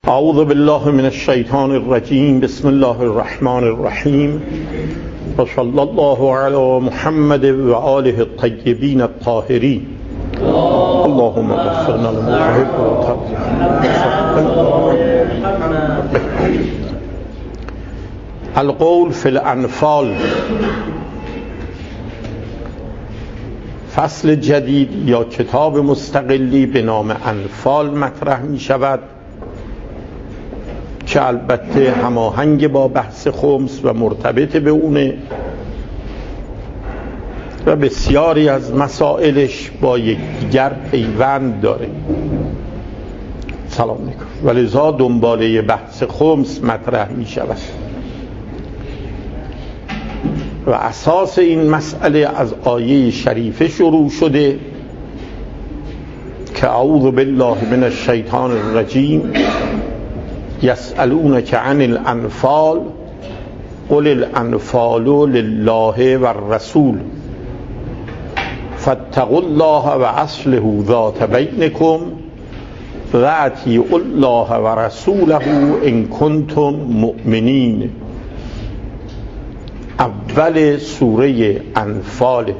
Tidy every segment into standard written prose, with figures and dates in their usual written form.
اعوذ بالله من الشیطان الرجیم. بسم الله الرحمن الرحیم و صلی الله علی محمد و آله الطیبین الطاهرین. اللهم اغفر للمحب القول فی الانفال. فصل جدید یا کتاب مستقلی به نام انفال مطرح می شود که البته هماهنگ با بحث خمس و مرتبط به اونه و بسیاری از مسائلش با یکدیگر پیوند داره. سلام علیکم. ولذا دنباله بحث خمس مطرح می شود و اساس این مسئله از آیه شریفه شروع شده که اعوذ بالله من الشیطان الرجیم یسألونک عن الانفال قل الانفال لله و الرسول فاتقوا الله و اصلحوا ذات بینکم و اطیعوا الله و رسوله ان کنتم مؤمنین. اول سوره انفال.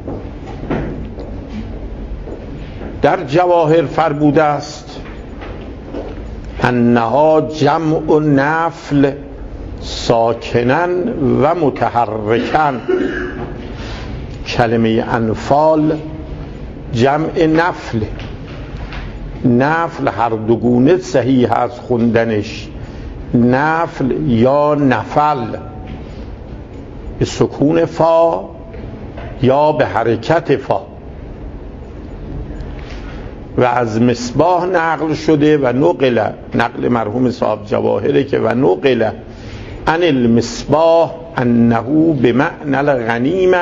در جواهر فرموده است انها جمع نفل ساکنن و متحرکن. کلمه انفال جمع نفل. نفل هر دو گونه صحیح از خوندنش، نفل یا نفل به سکون فا یا به حرکت فا و از مصباح نقل شده و نقل مرحوم صاحب جواهره که و نقل عن المصباح انه بمعنى الغنیمه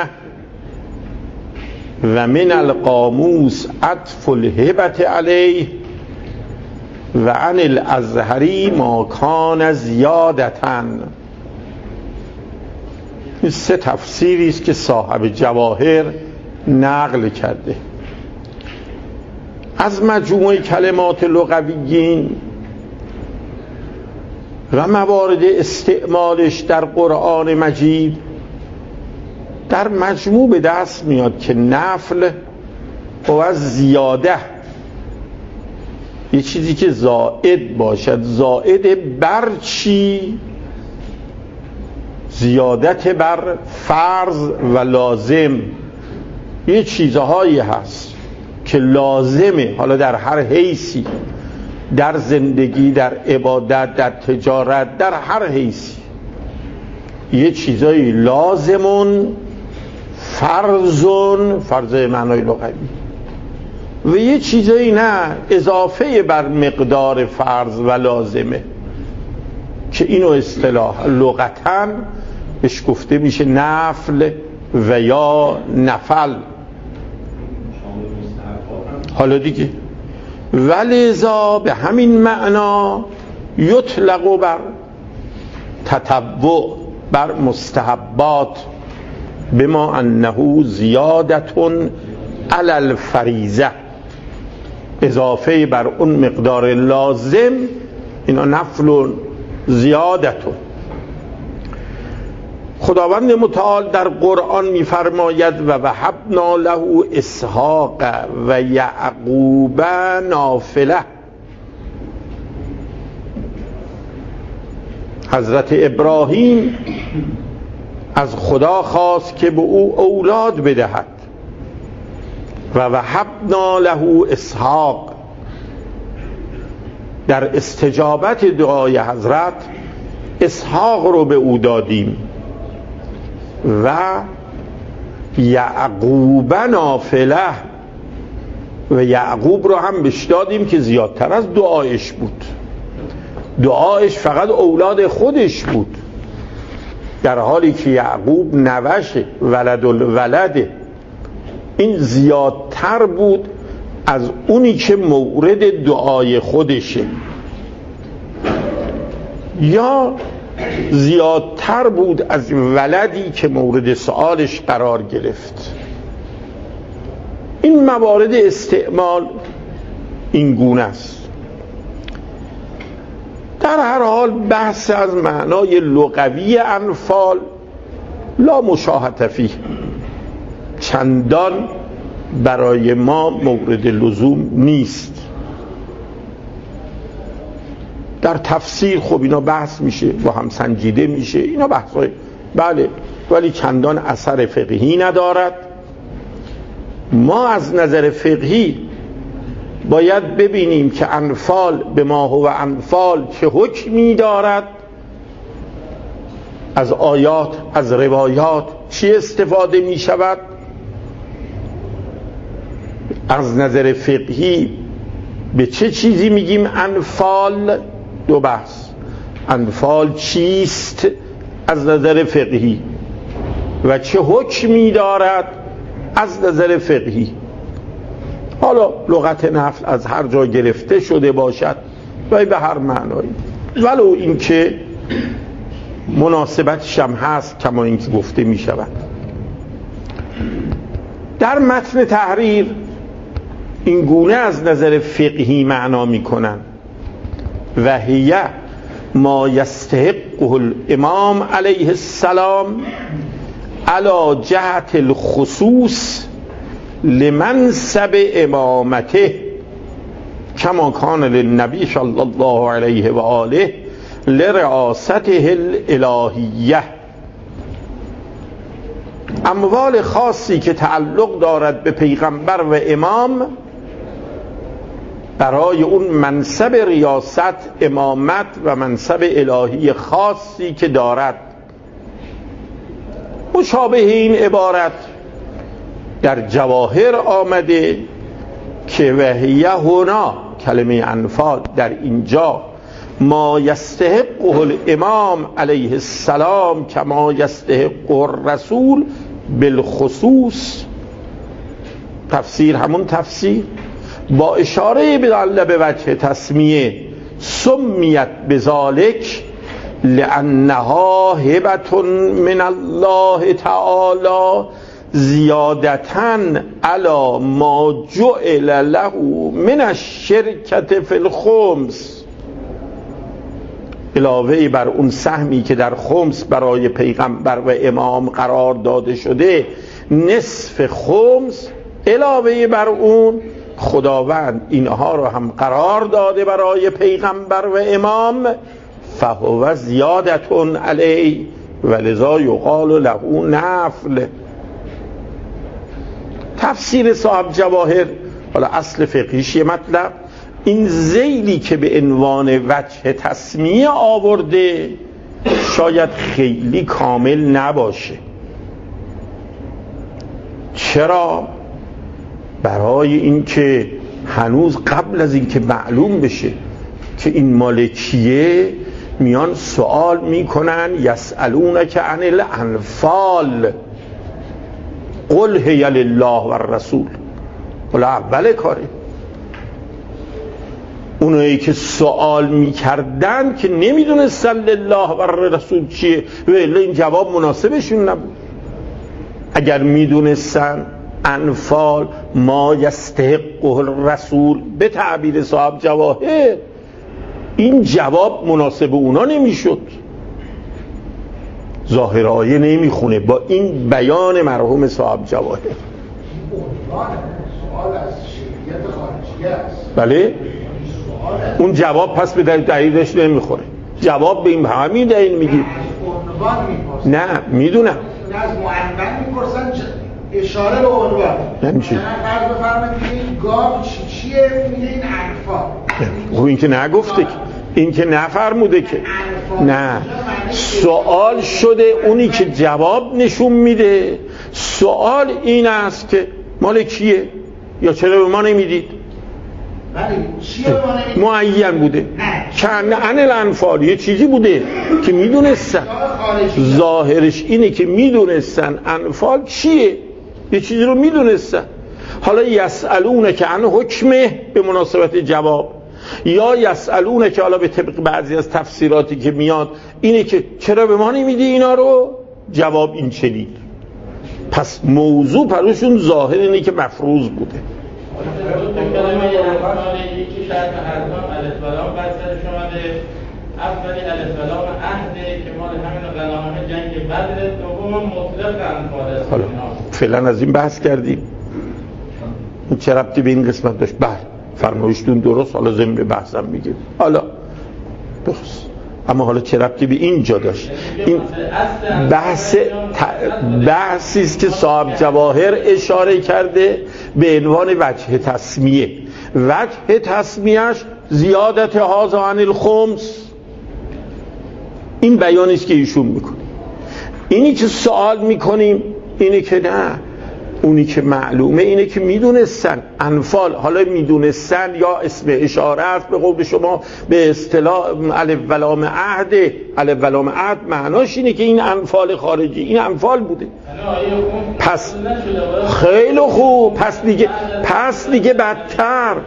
و من القاموس عطف الهبت علیه و عن الازهری ما کان زیادتن. این سه تفسیری است که صاحب جواهر نقل کرده. از مجموع کلمات لغویین و موارد استعمالش در قرآن مجید در مجموع به دست میاد که نفل و زیاده یه چیزی که زائد باشد. زائد بر چی؟ زیادت بر فرض و لازم. یه چیزهایی هست که لازمه، حالا در هر حیثی، در زندگی، در عبادت، در تجارت، در هر حیثی یه چیزایی لازمون فرضون، فرض معنای لغوی، و یه چیزایی نه، اضافه بر مقدار فرض و لازمه که اینو اصطلاح لغتاً بهش گفته میشه نفل و یا نفل. حالا دیگه ولذا به همین معنا یطلق بر تطوع، بر مستحبات، بما انه زیادتون علی الفریضه، اضافه بر اون مقدار لازم. اینا نفل و زیادتون. خداوند متعال در قرآن می‌فرماید و وهبنا له اسحاق و یعقوب نافله. حضرت ابراهیم از خدا خواست که به او اولاد بدهد و وهبنا له اسحاق. در استجابت دعای حضرت اسحاق رو به او دادیم و یعقوب نافله، و یعقوب رو هم بهش دادیم که زیادتر از دعایش بود. دعایش فقط اولاد خودش بود، در حالی که یعقوب نوشه، ولد الولده. این زیادتر بود از اونی که مورد دعای خودشه، یا زیادتر بود از ولدی که مورد سؤالش قرار گرفت. این موارد استعمال این گونه است. در هر حال بحث از معنای لغوی انفال لا مشاهده فیه چندان برای ما مورد لزوم نیست. در تفسیر خب اینا بحث میشه، با هم سنجیده میشه، اینا بحثای بله، ولی چندان اثر فقهی ندارد. ما از نظر فقهی باید ببینیم که انفال به ما هو انفال چه حکمی دارد، از آیات از روایات چی استفاده می شود. از نظر فقهی به چه چیزی میگیم انفال؟ دو بحث. انفال چیست از نظر فقهی و چه حکمی دارد از نظر فقهی. حالا لغت نفل از هر جا گرفته شده باشد و به هر معنایی، ولو اینکه مناسبتش هم هست کما اینکه گفته می شود. در متن تحریر این گونه از نظر فقهی معنا می کنن و هی ما یستحقه الامام علیه السلام علی جهت الخصوص لمنصب امامته کما کان للنبی صلی الله علیه و آله لرئاسته الالهیه. اموال خاصی که تعلق دارد به پیغمبر و امام برای اون منصب ریاست، امامت و منصب الهی خاصی که دارد. مشابه این عبارت در جواهر آمده که وهیه هنا، کلمه انفال در اینجا، ما یستحقه الامام علیه السلام کما یستحقه الرسول بالخصوص. تفسیر همون تفسیر با اشاره به وجه تسمیه سمیت بذالک لانها هبة من الله تعالی زیادتاً علی ما جعل له من الشرکة فی الخمس، علاوه بر اون سهمی که در خمس برای پیغمبر و امام قرار داده شده، نصف خمس، علاوه بر اون خداوند اینها رو هم قرار داده برای پیغمبر و امام، فهو زیادتون علی ولذا یقال له نفل. تفسیر صاحب جواهر، حالا اصل فقهیش مطلب، این ذیلی که به عنوان وجه تسمیه آورده شاید خیلی کامل نباشه. چرا؟ برای اینکه هنوز قبل از اینکه معلوم بشه که این مال کیه میان سوال میکنن یسألونک عن الانفال قل هی لله و الرسول. حالا اول کاره اونایی که سوال میکردن که نمیدونستن لله و الرسول چیه، ولی این جواب مناسبشون نبود. اگر میدونستن انفال ما یستحقه الرسول به تعبیر صاحب جواهر، این جواب مناسب اونا نمیشد. ظاهر آیه نمیخونه با این بیان مرحوم صاحب جواهر. سوال از شریعت خارجی است. بله؟ اون جواب پس به دلیلش نمیخوره. جواب به این همین دلیل میگی. نه میدونم. از معنون میپرسن اشاره به عنوان. نمیشه. فرض بفرمایید این گاو چیه؟ میگه این انفال. او این که نگفته که، این که نفرموده که. نه. سوال شده، اونی که جواب نشون میده. سوال این است که مال کیه؟ یا چرا به ما نمیدید؟ معین بوده. کن عن الانفال یه چیزی بوده که میدونستن. ظاهرش اینه که میدونستن انفال چیه، یه چیزی رو میدونستن. حالا یسألونه که عن حکمه به مناسبت جواب، یا یسألونه که حالا به طبق بعضی از تفسیراتی که میاد اینه که چرا به ما نمیدی اینا رو، جواب این چنین. پس موضوع پروشون ظاهر اینه که مفروض بوده. کلمه یکی شرط حرفان الاسلام بسرش اومده اولی الفلام عهده که مال همین غنایم جنگ بدر، دوم مطلق انفال. حالا فعلا از این بحث کردیم. این چه ربطی به این قسمت داشت؟ بله فرمایشتون درست، حالا ضمن بحثم میگیم. حالا درست، اما حالا چه ربطی به اینجا داشت؟ این بحثی است که صاحب جواهر اشاره کرده به عنوان وجه تسمیه. وجه تسمیهش زیادت هذا عن الخمس، این بیانی است که ایشون میکنه. اینی که سوال میکنیم اینه که نه، اونی که معلومه اینه که میدونستن انفال، حالا میدونستن یا اسم اشاره است به قول شما، به اصطلاح الف ولام عهد. الف ولام عهد معناش اینه که این انفال خارجی، این انفال بوده. پس خیلی خوب، پس دیگه بدتر،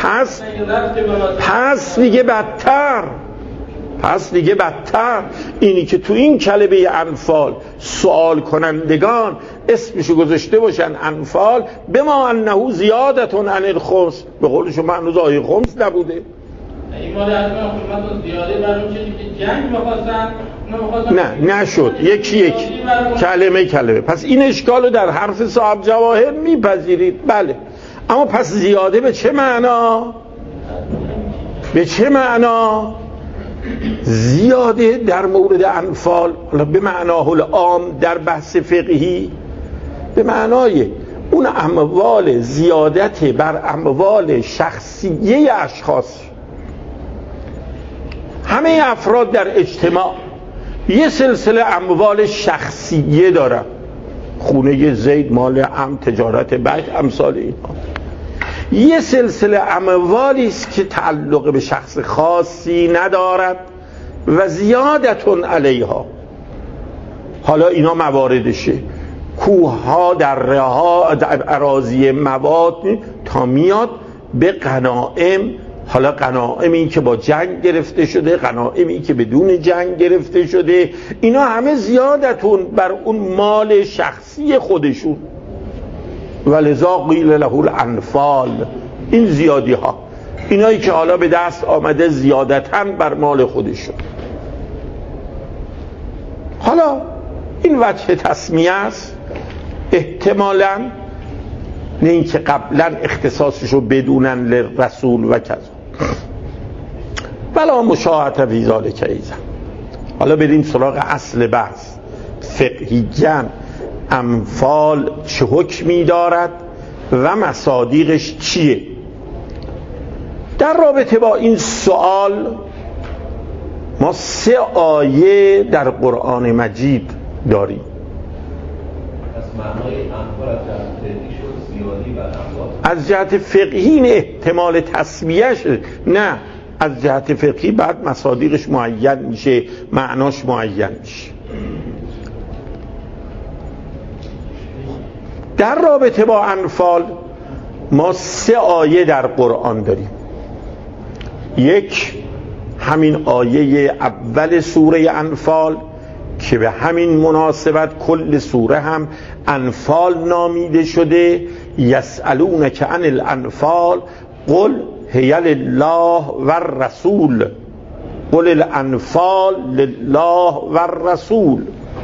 پس دیگه بدتر اینی که تو این کلمه انفال سوال کنندگان اسمشو گذاشته باشن انفال، بما انه زیادتون عن الخمس. به قول شما هنوز آیه خمس نبوده. این مال حتما خدمتتون زیاده بر اون چیزی که جنگ می‌خواستن. نه نشد، یکی کلمه. پس این اشکالو در حرف صاحب جواهر میپذیرید. بله، اما پس زیاده به چه معنا؟ زیاده در مورد انفال به معناه العام در بحث فقهی به معنای اون اموال، زیادت بر اموال شخصیه اشخاص. همه افراد در اجتماع یه سلسله اموال شخصیه دارن، خونه زید مال عم، تجارت بیت، امثال اینها. یه سلسله اموالی است که تعلق به شخص خاصی ندارد و زیادتون علیها. حالا اینا مواردشه، کوهها، دره‌ها، اراضی، مواد، تا میاد به غنائم. حالا غنائمی که با جنگ گرفته شده، غنائمی که بدون جنگ گرفته شده، اینا همه زیادتون بر اون مال شخصی خودشون. ولذا قیل له الانفال، این زیادی ها، اینایی که حالا به دست آمده زیادتاً بر مال خودشون. حالا این وجه تسمیه است، احتمالاً نه اینکه قبلا اختصاصشو بدونن لرسول و کذا، ولا مشاهده فی ذلک ایضا. حالا بریم سراغ اصل بحث فقهیاً. انفال چه حکمی دارد و مصادیقش چیه؟ در رابطه با این سوال ما 3 آیه در قرآن مجید داریم. از جهت فقهی این احتمال تسمیهش، نه از جهت فقهی بعد مصادیقش معین میشه، معناش معین میشه. در رابطه با انفال ما 3 آیه در قرآن داریم. یک، همین آیه اول سوره انفال که به همین مناسبت کل سوره هم انفال نامیده شده. یسألونک عن الانفال قل هی لله و الرسول، قل الانفال لله و الرسول.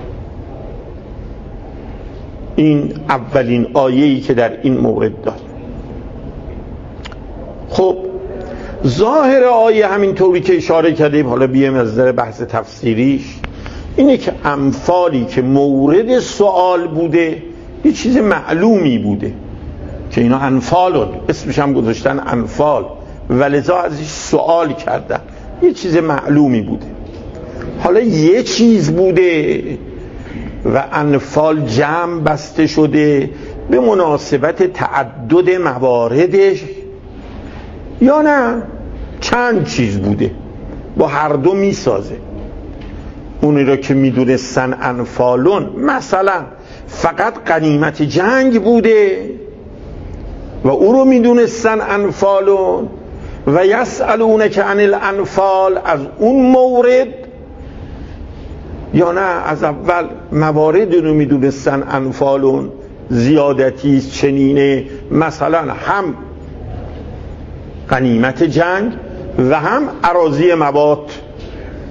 این اولین آیه‌ای که در این مورد داریم. خب ظاهر آیه همینطوری که اشاره کردیم، حالا بیایم از نظر بحث تفسیریش، اینه که انفالی که مورد سوال بوده یه چیز معلومی بوده که اینا انفالون، اسمش هم گذاشتن انفال، ولذا ازش سوال کردن. یه چیز معلومی بوده. حالا یه چیز بوده و انفال جمع بسته شده به مناسبت تعدد مواردش، یا نه چند چیز بوده، با هر دو میسازه. اونی را که میدونستن انفالون مثلا فقط غنیمت جنگ بوده و او رو میدونستن انفالون، و یسألونک عن الانفال از اون مورد، یا نه از اول موارد رو میدونستن انفالون زیادتی چنینه، مثلا هم غنیمت جنگ و هم اراضی مواد.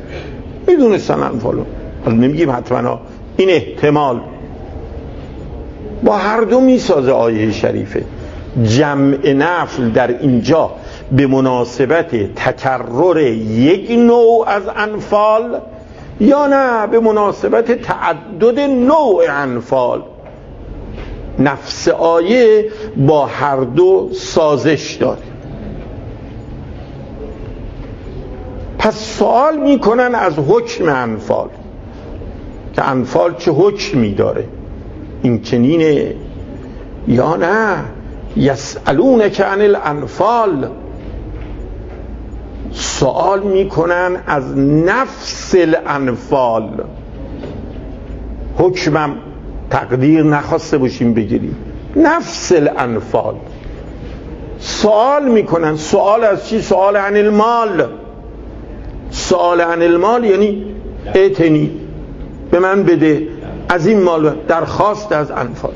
میدونستن انفالو، حالا نمیگیم حتما، این احتمال با هر دو میسازه آیه شریفه. جمع نفل در اینجا به مناسبت تکرر یک نوع از انفال یا نه به مناسبت تعدد نوع انفال. نفس آیه با هر دو سازش داره. پس سوال میکنن از حکم انفال که انفال چه حکمی داره، این چنینه یا نه. یسألونک عن الانفال، سوال میکنن از نفس الانفال. حکمم تقدیر نخواسته باشیم بگیریم، نفس الانفال سوال میکنن. سوال از چی؟ سوال عن المال. سوال عن المال یعنی ائتنی، به من بده از این مال، درخواست از انفال.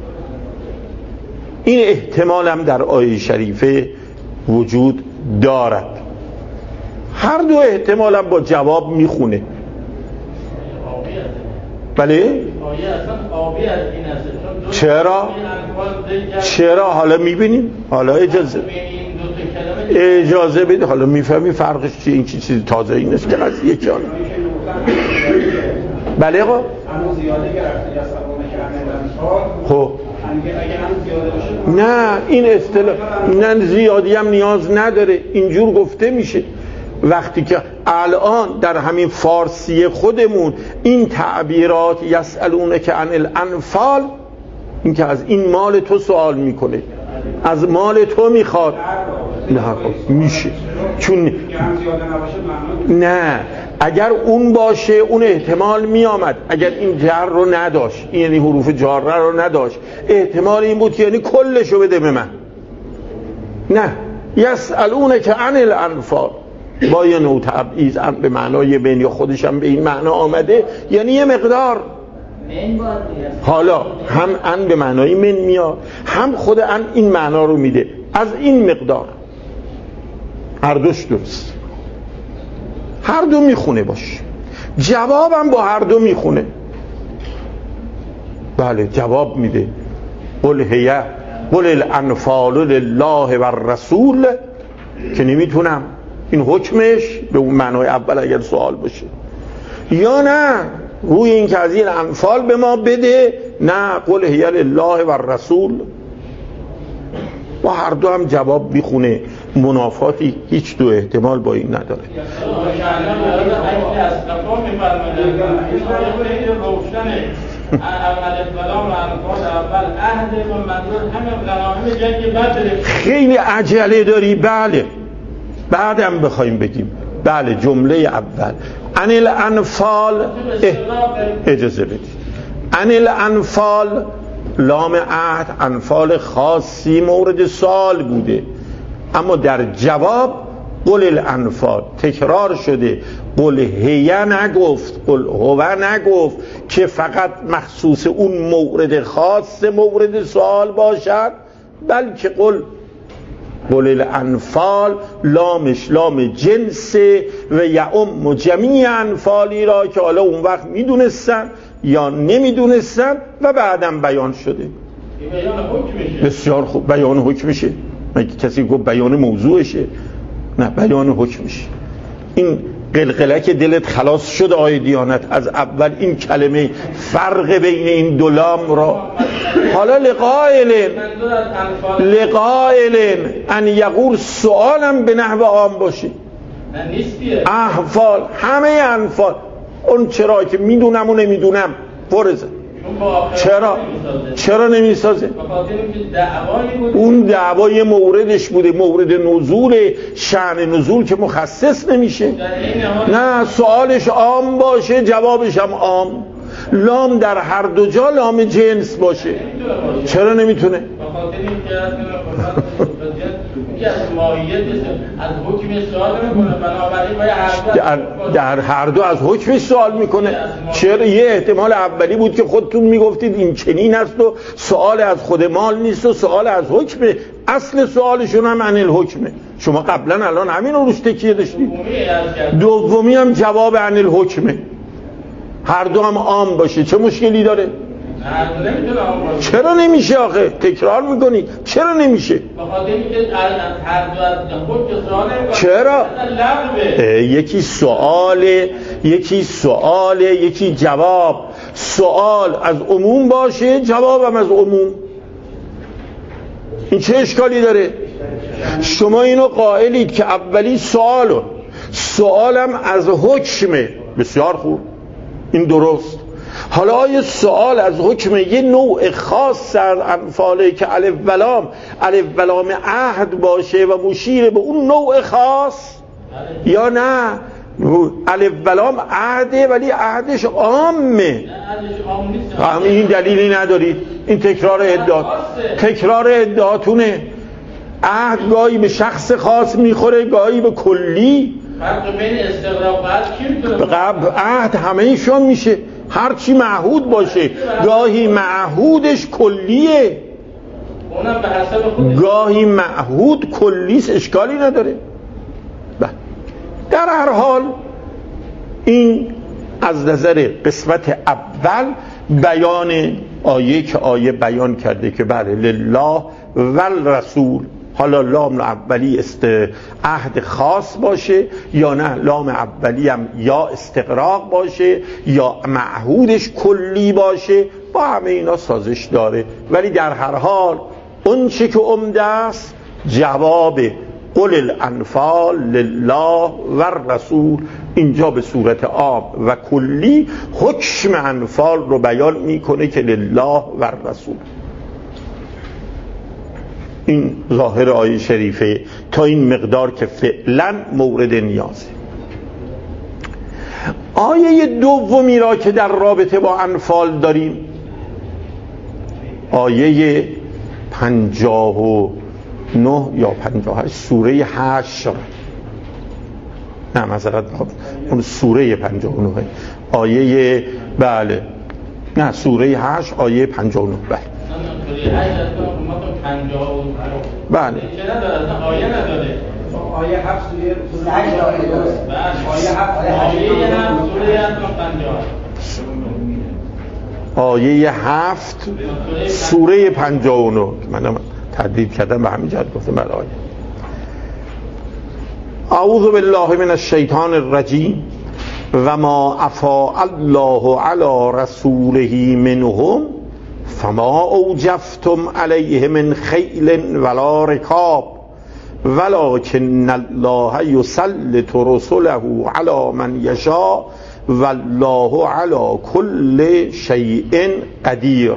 این احتمال هم در آیه شریفه وجود دارد. هر دو احتمال هم با جواب میخونه. بله؟ چرا؟ حالا میبینیم، حالا اجازه بده، حالا میفهمی فرقش چیه. این چیز تازه این است که قضیه جان. بله خب خب نه این اصطلاح نه زیادی هم نیاز نداره، اینجور گفته میشه. وقتی که الان در همین فارسی خودمون این تعبیرات یسألونک عن الانفال، این که از این مال تو سوال میکنه، از مال تو میخواد، نه میشه. چون نه اگر اون باشه اون احتمال میامد، اگر این جر رو نداشت، یعنی حروف جاره رو نداشت، احتمال این بود که یعنی کلشو بده به من. نه، یسألونک عن الانفال با یه نوع تبعیض به معنای بین، یا خودش هم به این معنا آمده، یعنی یه مقدار. حالا هم ان به معنای من میاد، هم خود ان این معنا رو میده، از این مقدار. هر دوش درست، هر دو میخونه باش. جوابم با هر دو میخونه. بله جواب میده. قل هیه قل الانفال لله و الرسول، که نمیتونم این حکمش به اون معنای اول اگر سوال باشه، یا نه روی این که از این انفال به ما بده، نه قل هیه لله و الرسول. با هر دو هم جواب میخونه. منافاتی هیچ دو احتمال با این نداره. خیلی عجله داری؟ بله بعدم بخوایم بگیم. بله جمله اول عن الانفال، اجازه بدید، عن الانفال لام عهد، انفال خاصی مورد سال بوده، اما در جواب قل الانفال تکرار شده. قل هیه نگفت، قل هو نگفت که فقط مخصوص اون مورد خاص مورد سوال باشد، بلکه قل الانفال لامش لام جنسه و یعم جمیع انفالی را که حالا اون وقت میدونستن یا نمیدونستن و بعدم بیان شده. بسیار خوب، بیان حکمشه. مگه کسی گفت بیان موضوعشه؟ نه، بیان حکمشه. این قلقله که دلت خلاص شد آیه دیانت از اول این کلمه فرق بین این دو لام را. حالا لقائل ان یقول سوالم به نحو عام باشه. احفال همه انفال، اون چرا که میدونم و نمیدونم فرزه. چرا نمیسازه؟ اون دعوای موردش بوده، مورد نزول، شأن نزول که مخصص نمیشه. نه، سوالش عام باشه جوابش هم عام. لام در هر دو جا لام جنس باشه. چرا نمیتونه؟ در هر دو از حکمش سوال میکنه. چرا؟ یه احتمال اولی بود که خودتون میگفتید این چنین است و سوال از خود مال نیست و سوال از حکم اصل سوالشون هم عن الحکمه. شما قبلا الان همین رو روش تکیه داشتید. دومی هم جواب عن الحکمه. هر دو هم عام باشه چه مشکلی داره؟ چرا نمیشه آخه؟ تکرار میکنی چرا نمیشه؟ چرا؟ یکی سؤاله یکی جواب. سؤال از عموم باشه جوابم از عموم. این چه اشکالی داره؟ شما اینو قائلید که اولی سؤالم از حکمه. بسیار خوب، این درست. حالا آیا سؤال از حکم یه نوع خاص از انفاله که الف ولام عهد باشه و مشیر به اون نوع خاص، یا نه الف ولام عهده ولی عهدش عامه؟ این دلیلی ندارید. این تکرار ادعاتونه. عهد گاهی به شخص خاص میخوره گاهی به کلی. فرق بین استغراق و قبل عهد همه ایشان میشه، هر چی معهود باشه. گاهی معهودش کلیه، اونم به حسب خودش. گاهی معهود کلیس، اشکالی نداره. در هر حال این از نظر قسمت اول بیان آیه که آیه بیان کرده که بله لله والرسول. حالا لام اولی عهد خاص باشه یا نه لام اولی هم یا استغراق باشه یا معهودش کلی باشه، با همه اینا سازش داره. ولی در هر حال اون چه که عمده است جواب قل الانفال لله والرسول اینجا به صورت عام و کلی حکم انفال رو بیان میکنه که لله والرسول. این ظاهر آیه شریفه تا این مقدار که فعلا مورد نیازه. آیه دومی را که در رابطه با انفال داریم، آیه 59 یا 58 سوره 8 نه معذرت اون سوره 59 آیه بله نه سوره 8 آیه 59 بله بله چه نداره؟ آیه نداره. آیه 7 سوره 8 آیه درست. آیه 7 سوره 59 منم تردید کردم به همین جهت گفتم بله آیه. اعوذ بالله من الشیطان الرجیم و ما افاء الله علی رسوله منهم فما اوجفتم علیه من خیل ولا رکاب ولکن الله یسلط رسله علی من یشاء والله علی کل شیء قدیر.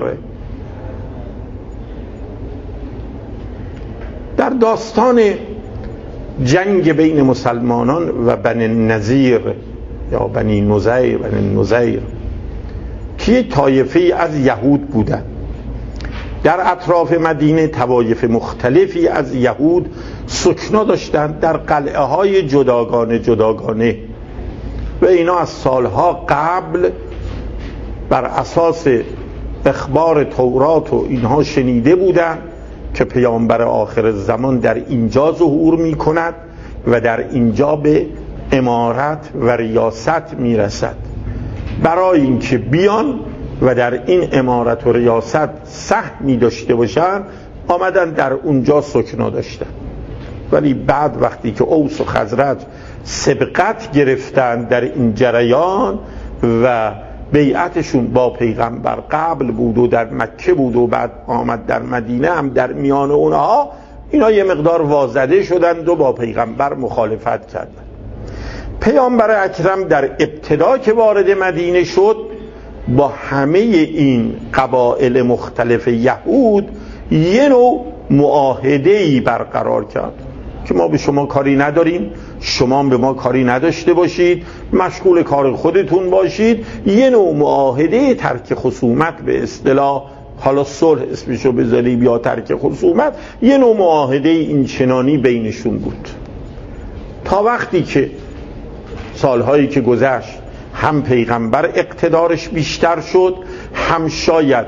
در داستان جنگ بین مسلمانان و بنی نظیر یا بنی نظیر که یک طایفه از یهود بودند، در اطراف مدینه طوایف مختلفی از یهود سکنا داشتند در قلعه های جداگانه و اینا از سالها قبل بر اساس اخبار تورات و اینها شنیده بودند که پیامبر آخر زمان در اینجا ظهور می کند و در اینجا به امارت و ریاست می رسد. برای اینکه بیان و در این امارت و ریاست سهمی داشته باشن آمدن در اونجا سکنا داشتن. ولی بعد وقتی که اوس و خزرج سبقت گرفتن در این جریان و بیعتشون با پیغمبر قبل بود و در مکه بود و بعد آمد در مدینه هم در میان اونها، اینا یه مقدار وازده شدند و با پیغمبر مخالفت کردند. پیامبر اکرم در ابتدا که وارد مدینه شد با همه این قبایل مختلف یهود یه نوع معاهده‌ای برقرار کرد که ما به شما کاری نداریم، شما به ما کاری نداشته باشید، مشغول کار خودتون باشید. یه نوع معاهده ترک خصومت، به اصطلاح حالا صلح اسمشو بذاریم یا ترک خصومت، یه نوع معاهده این چنانی بینشون بود تا وقتی که سالهایی که گذشت هم پیغمبر اقتدارش بیشتر شد، هم شاید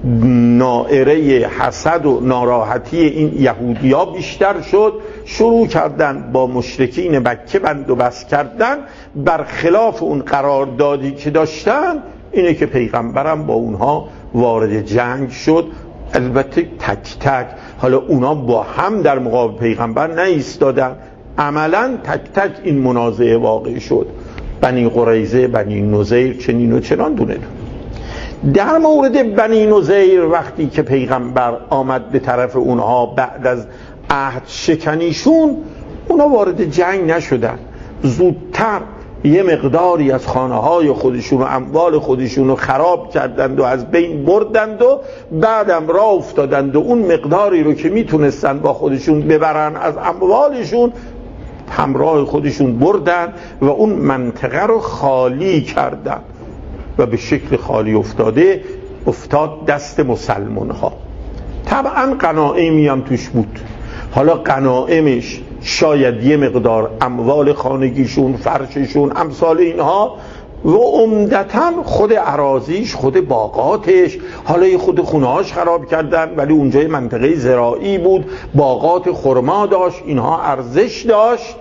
نائره حسد و ناراحتی این یهودیا بیشتر شد. شروع کردن با مشرکین مکه بند و بست کردن، برخلاف اون قراردادی که داشتن اینه که پیغمبرم با اونها وارد جنگ شد. البته تک تک، حالا اونا با هم در مقابل پیغمبر نایستادن، عملا تک تک این منازعه واقع شد. بنی قریظه، بنی نضیر، چنین و چنان دونه دونه. در مورد بنی نضیر وقتی که پیغمبر آمد به طرف اونها بعد از عهد شکنیشون، اونا وارد جنگ نشدن، زودتر یه مقداری از خانه‌های خودشون و اموال خودشون رو خراب کردند و از بین بردند و بعدم راه افتادند و اون مقداری رو که میتونستن با خودشون ببرن از اموالشون همراه خودشون بردن و اون منطقه رو خالی کردن و به شکل خالی افتاد دست مسلمان ها. طبعا غنایمی هم توش بود. حالا غنایمش شاید یه مقدار اموال خانگیشون، فرششون، امثال اینها، و عمدتاً خود اراضیش، خود باغاتش. حالا یه خود خونهاش خراب کردن ولی اونجا یه منطقه زراعی بود، باغات خرما داشت، اینها ارزش داشت.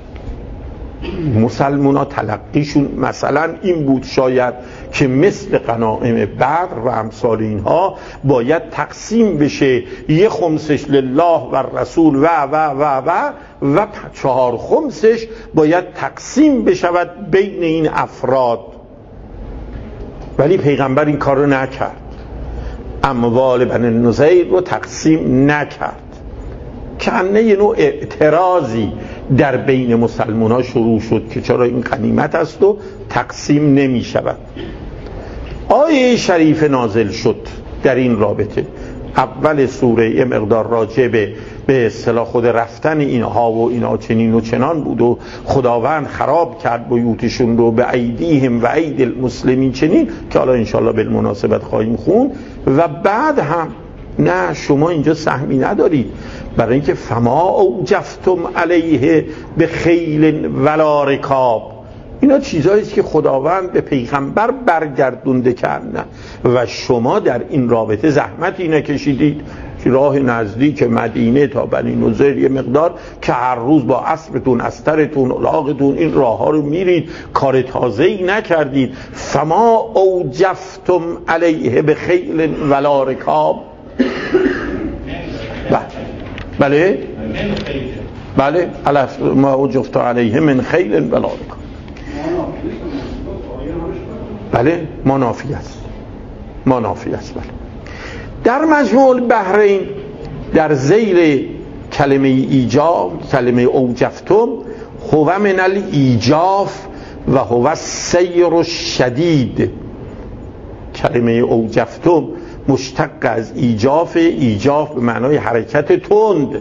مسلمونا تلقیشون مثلا این بود شاید که مثل غنایم بدر و امثال اینها باید تقسیم بشه، یه خمسش لله و رسول و 4 خمسش باید تقسیم بشود بین این افراد. ولی پیغمبر این کار رو نکرد، اموال بنی نضیر رو تقسیم نکرد. کنه یه نوع اعتراضی در بین مسلمان ها شروع شد که چرا این غنیمت است و تقسیم نمی شود. آیه شریف نازل شد در این رابطه. اول سوره یه مقدار راجع به اصطلاح خود رفتن اینها و اینا چنین و چنان بود و خداوند خراب کرد بیوتشون رو به ایدیهم و اید المسلمین چنین که حالا انشالله بالمناسبت خواهیم خون. و بعد هم نه شما اینجا سهمی ندارید، برای اینکه فما اوجفتم علیه به خیل ولا رکاب، اینا چیزایی است که خداوند به پیغمبر برگردونده کرد و شما در این رابطه زحمتی نکشیدید. راه نزدیک مدینه تا بنی نضیر یه مقدار که هر روز با اسبتون، استرتون، الاغتون این راه ها رو میرید، کار تازه‌ای نکردید. فما اوجفتم علیه به خیل ولا رکاب. بله بله الف ما اوجفت علیه من خیل ولا رکاب. بله ما نافی است، ما نافی است. بله در مجموع البحرین در ذیل کلمه ایجاب، کلمه اوجفتم، هو من الایجاف و هو السیر الشدید. کلمه اوجفتم مشتق از ایجاف، ایجاف به معنای حرکت تند،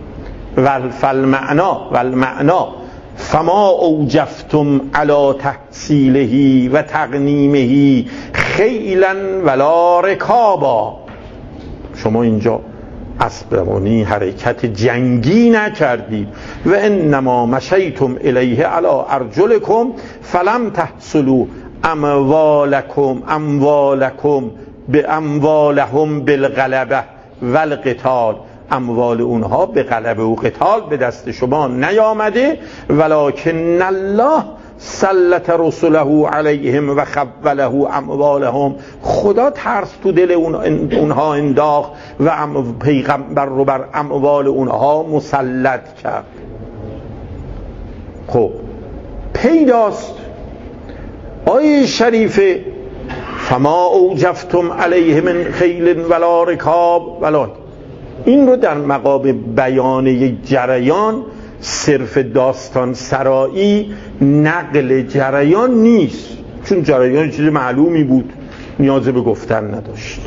والمعنا فما اوجفتم علی تحصیله و تغنیمه خیلا ولا رکابا. شما اینجا اسبانی حرکت جنگی نکردید. و انما مشیتم الیه علی ارجلکم فلم تحصلوا اموالکم به اموالهم بالغلبه والقتال. اموال اونها به غلبه و قتال به دست شما نیامده. ولکن الله سلط رسله علیهم و خوله اموالهم. خدا ترس تو دل اونها انداخت و پیغمبر رو بر اموال اونها مسلط کرد. خب پیداست آیه شریفه فما اوجفتم علیه من خیل ولا رکاب ولا، این رو در مقام بیان یک جریان صرف داستان سرایی نقل جریان نیست، چون جریان چیز معلومی بود نیاز به گفتن نداشت،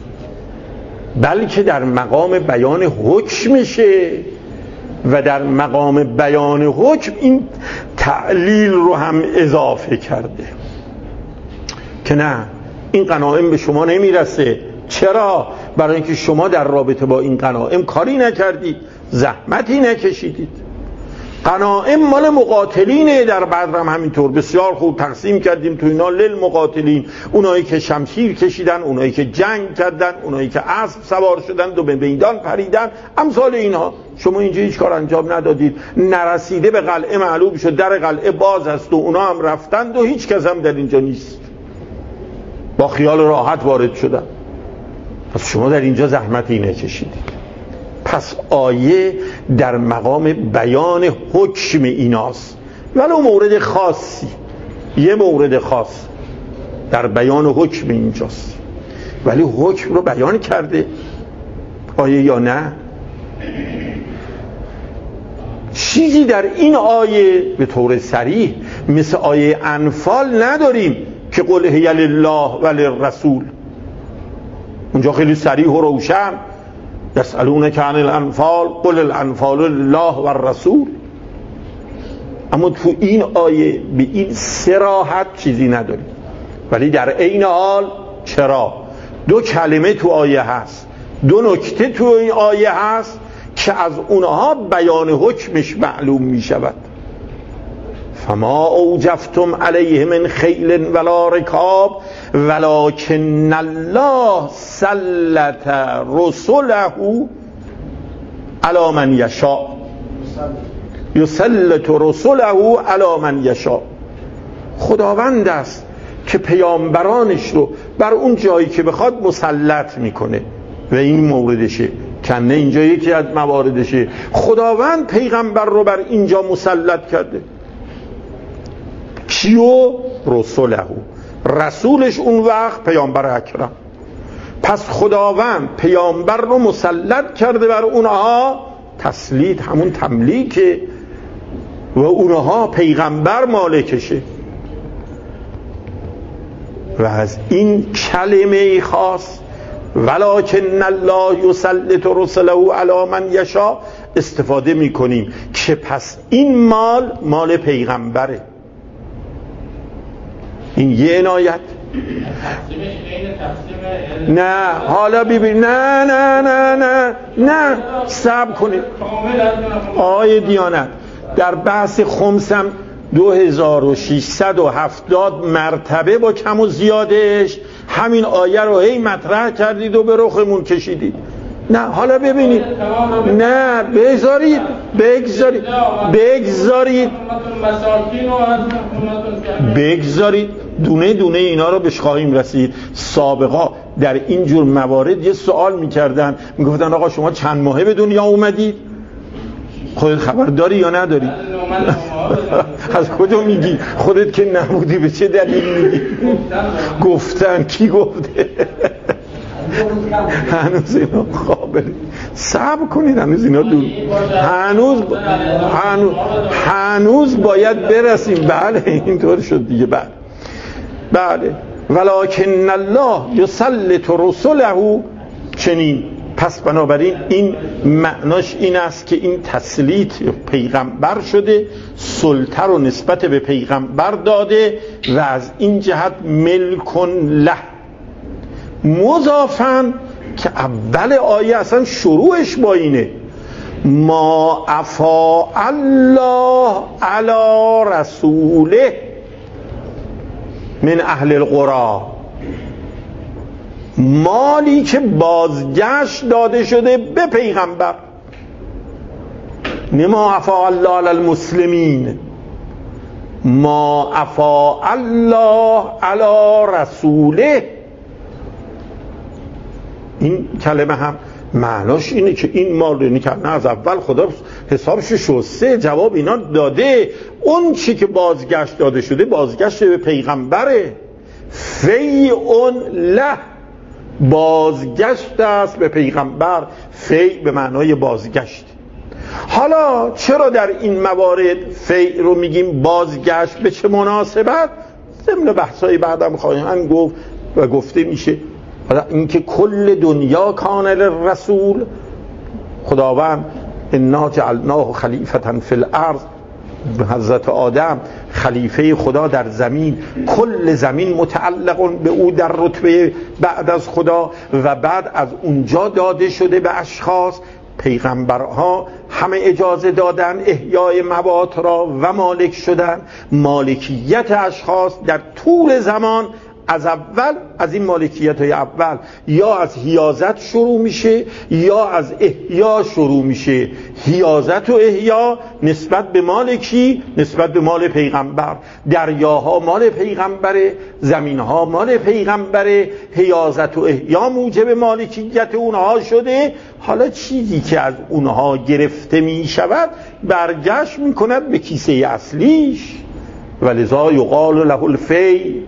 بلکه در مقام بیان حکمشه و در مقام بیان حکم این تعلیل رو هم اضافه کرده که نه این غنایم به شما نمیرسه. چرا؟ برای اینکه شما در رابطه با این غنایم کاری نکردید، زحمتی نکشیدید. غنائم مال مقاتلینه. در بدر هم همینطور بسیار خوب تقسیم کردیم تو اینا للمقاتلین، اونایی که شمشیر کشیدن، اونایی که جنگ کردن، اونایی که اسب سوار شدن و به میدان پریدن، امثال اینها. شما اینجا هیچ کار انجام ندادید، نرسیده به قلعه معلوم شد در قلعه باز است و اونا هم رفتند و هیچ کس هم در اینجا نیست، با خیال راحت وارد شدن. پس شما در اینجا زحمتی نکشیدید. پس آیه در مقام بیان حکم ایناست، ولو مورد خاصی، یه مورد خاص در بیان حکم اینجاست، ولی حکم رو بیان کرده آیه یا نه؟ چیزی در این آیه به طور صریح مثل آیه انفال نداریم که قل هی لله و للرسول. اونجا خیلی صریح و روشن، یسألونک عن الانفال قل الانفال لله و الرسول. اما تو این آیه به این صراحت چیزی نداریم، ولی در عین حال چرا دو کلمه تو آیه هست، دو نکته تو این آیه هست که از اونها بیان حکمش معلوم می شود. فما اوجفتم علیه من خیل ولا رکاب ولکن الله سلط رسله علی من یشاء یسلط رسله علی من یشاء. خداوند است که پیامبرانش رو بر اون جایی که بخواد مسلط میکنه و این موردشه، کنه اینجا یکی از مواردشه. خداوند پیغمبر رو بر اینجا مسلط کرده. کیو؟ رسوله، رسولش اون وقت پیامبر اکرم. پس خداوند پیامبر رو مسلط کرده بر اونها، تسلیط همون تملیکه و اونها پیغمبر مالکشه. و از این کلمه خاص ولکن الله یسلط رسله علی من یشاء استفاده میکنیم که پس این مال پیغمبره. این یه عنایت. نه حالا ببین، نه صبر کنید. آیه دیانت در بحث خمسم 2670 مرتبه با کم و زیادش همین آیه رو هی مطرح کردید و به رخمون کشیدید. نه حالا ببینید، نه بگذارید دونه دونه اینا رو بهش خواهیم رسید. سابقا در این جور موارد یه سوال میکردن، میگفتن آقا شما چند ماهه به دنیا اومدید؟ خودت خبر داری یا نداری؟ از کجا میگی؟ خودت که نبودی به چه دلیل میگی؟ گفتن کی گفته؟ هنوز اینا قابل صبر کنید، هنوز اینا دور، هنوز باید برسیم. بله اینطور شد دیگه. بله ولکن الله یسلط رسله چنین. پس بنابراین این معناش این است که این تسلیط پیغمبر شده، سلطه رو نسبت به پیغمبر داده و از این جهت ملکن له مضافن که اول آیه اصلا شروعش با اینه ما افا الله علی رسوله من اهل القرى، مالی که بازگشت داده شده به پیغمبر. ما افا الله علی المسلمین، ما افا الله علی رسوله. این کلمه هم معناش اینه که این مال رو نه از اول خدا حسابش شسته، جواب اینا داده، اون چی که بازگشت داده شده بازگشت به پیغمبره. فیعون له، بازگشت است به پیغمبر. فیع به معنای بازگشت. حالا چرا در این موارد فیع رو میگیم بازگشت؟ به چه مناسبت؟ ضمن بحثای بعدم خواهیم گفت و گفته میشه. حالا اینکه کل دنیا کان للرسول، خداوند انا جعلناه خلیفة فی الارض، حضرت آدم خلیفه خدا در زمین، کل زمین متعلق به او در رتبه بعد از خدا و بعد از اونجا داده شده به اشخاص. پیغمبرها همه اجازه دادن احیای موات را و مالک شدن. مالکیت اشخاص در طول زمان از اول، از این مالکیت های اول، یا از حیازت شروع میشه یا از احیا شروع میشه. حیازت و احیا نسبت به مالکی، نسبت به مال پیغمبر. دریاها مال پیغمبره، زمینها مال پیغمبره. حیازت و احیا موجب مالکیت اونها شده. حالا چیزی که از اونها گرفته میشود برگشت میکند به کیسه اصلیش. ولذا یقال له الفی.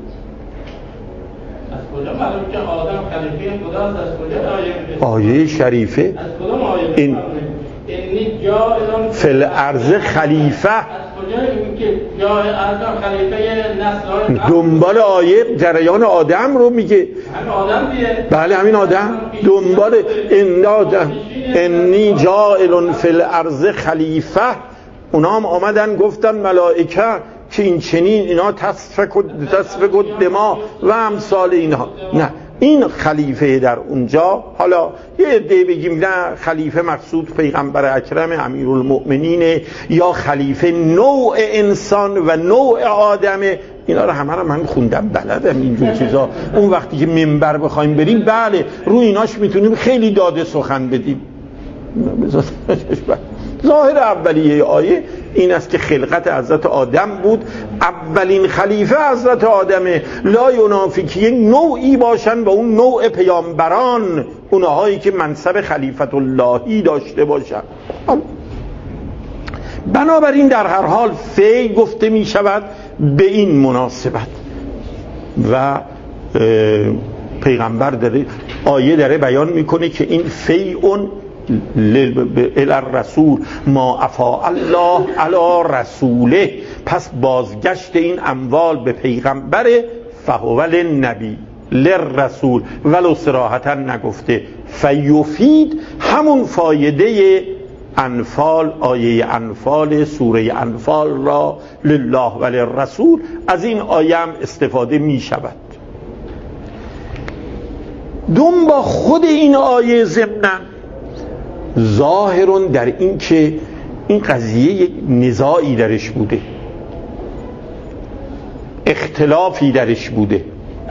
از کجا معلوم که آدم خلیفه خداست؟ از کجا آیه شریفه؟ از کدام آیه؟ این جاعلون فی الارض خلیفه. از کجا این که جاعلون خلیفه نسل‌های دنبال آیه جریان آدم رو میگه. همین آدم دیگه. بله همین آدم دنبال این آدم. انی جاعل فی الارض خلیفه. اونا هم آمدن گفتن ملائکه که این چنین اینا تصفک دما و امثال اینها. نه، این خلیفه در اونجا، حالا یه عده بگیم نه خلیفه مقصود پیغمبر اکرم امیرالمؤمنینه، یا خلیفه نوع انسان و نوع آدمه. اینا رو همه رو من خوندم، بلدم اینجور چیزا. اون وقتی که منبر بخوایم بریم، بله روی ایناش میتونیم خیلی داده سخن بدیم. ظاهر اولیه آیه این است که خلقت حضرت آدم بود، اولین خلیفه حضرت آدمه. لا ینافی که یک نوعی باشن و اون نوع پیامبران، اونهایی که منصب خلیفت اللهی داشته باشن. بنابراین در هر حال فی گفته می شود به این مناسبت. و پیغمبر داره، آیه داره بیان میکنه که این فیعون الرسول ما افاء الله علی رسوله. پس بازگشت این اموال به پیغمبر، فهو للنبی للرسول، ولو صراحتا نگفته. فیفید همون فایده انفال، آیه انفال سوره انفال را لله و للرسول از این آیه هم استفاده می شود. دوم با خود این آیه ضمناً ظاهرون در این که این قضیه یک نزاعی درش بوده، اختلافی درش بوده،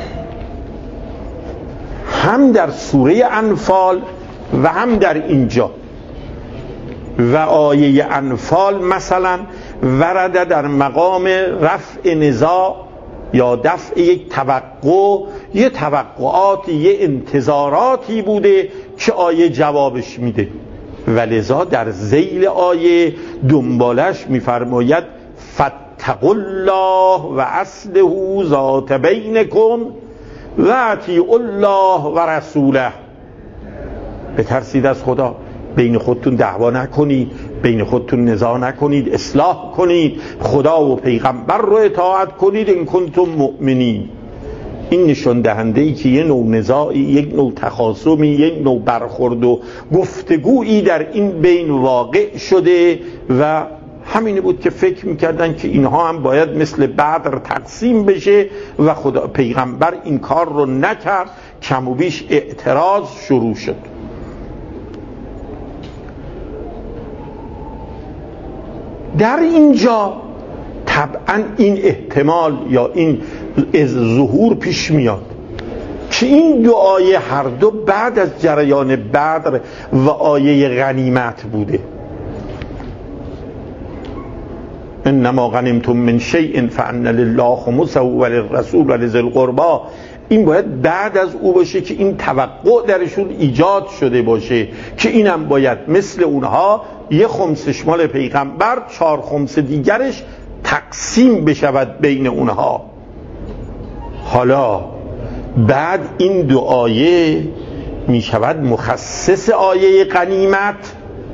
هم در سوره انفال و هم در اینجا. و آیه انفال مثلا ورده در مقام رفع نزاع یا دفع یک توقع، یه توقعاتی، یه انتظاراتی بوده که آیه جوابش میده. ولذا در ذیل آیه دنبالش میفرماید فاتقوا الله و اصلحوا ذات بینکم و اطیعوا الله و رسوله. بترسید از خدا، بین خودتون دعوا نکنید، بین خودتون نزاع نکنید، اصلاح کنید، خدا و پیغمبر رو اطاعت کنید ان کنتم مؤمنین. این نشان دهنده ای که یه نوع نزاعی، یک نوع تخاصمی، یک نوع برخورد و گفتگویی در این بین واقع شده. و همینی بود که فکر میکردن که اینها هم باید مثل بدر تقسیم بشه و خدا پیغمبر این کار رو نکرد. کم و بیش اعتراض شروع شد. در اینجا طبعا این احتمال یا این از ظهور پیش میاد که این دو آیه هر دو بعد از جریان بدر و آیه غنیمت بوده. انما غنمتم من شیء فان لله خمسه و للرسول و لذی القربى. این باید بعد از او باشه که این توقع درشون ایجاد شده باشه که اینم باید مثل اونها یه خمسش مال پیغمبر، 4 خمس دیگرش تقسیم بشود بین اونها. حالا بعد این دو آیه می شود مخصص آیه غنیمت.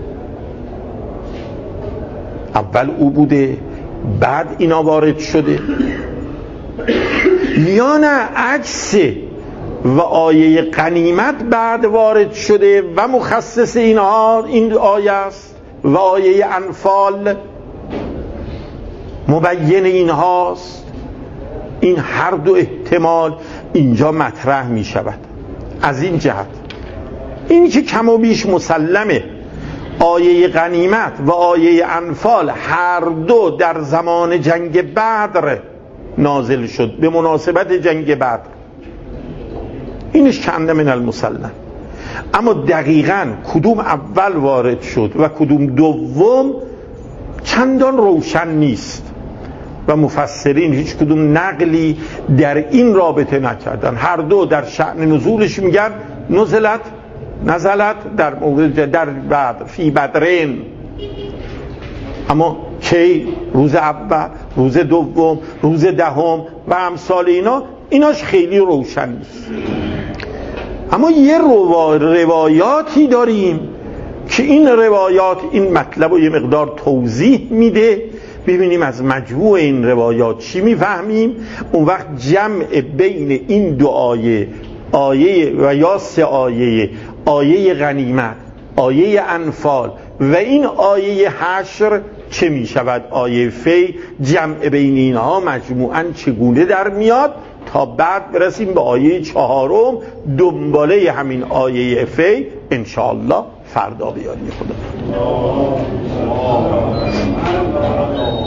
اول او بوده، بعد اینا وارد شده، یا نه عکسه و آیه غنیمت بعد وارد شده و مخصص اینها این آیه است و آیه انفال مبین اینهاست. این هر دو احتمال اینجا مطرح می شود. از این جهت این که کم و بیش مسلمه آیه غنیمت و آیه انفال هر دو در زمان جنگ بدر نازل شد به مناسبت جنگ بدر. اینش کنده من المسلم. اما دقیقاً کدوم اول وارد شد و کدوم دوم چندان روشن نیست و مفسرین هیچ کدوم نقلی در این رابطه نکردن. هر دو در شأن نزولش میگن نزلت در بدر فی بدرین، اما کی؟ روز اول، روز دوم، روز دهم و امثال ایناش خیلی روشن نیست. اما یه روایاتی داریم که این روایات این مطلب رو یه مقدار توضیح میده. ببینیم از مجموع این روایات چی میفهمیم. اون وقت جمع بین این دو آیه و یا سه آیه غنیمت، آیه انفال و این آیه حشر چه میشود؟ آیه فی، جمع بین اینها مجموعاً چگونه در میاد تا بعد برسیم به آیه 4 دنباله همین آیه فی انشاءالله فردا بیاری خدا.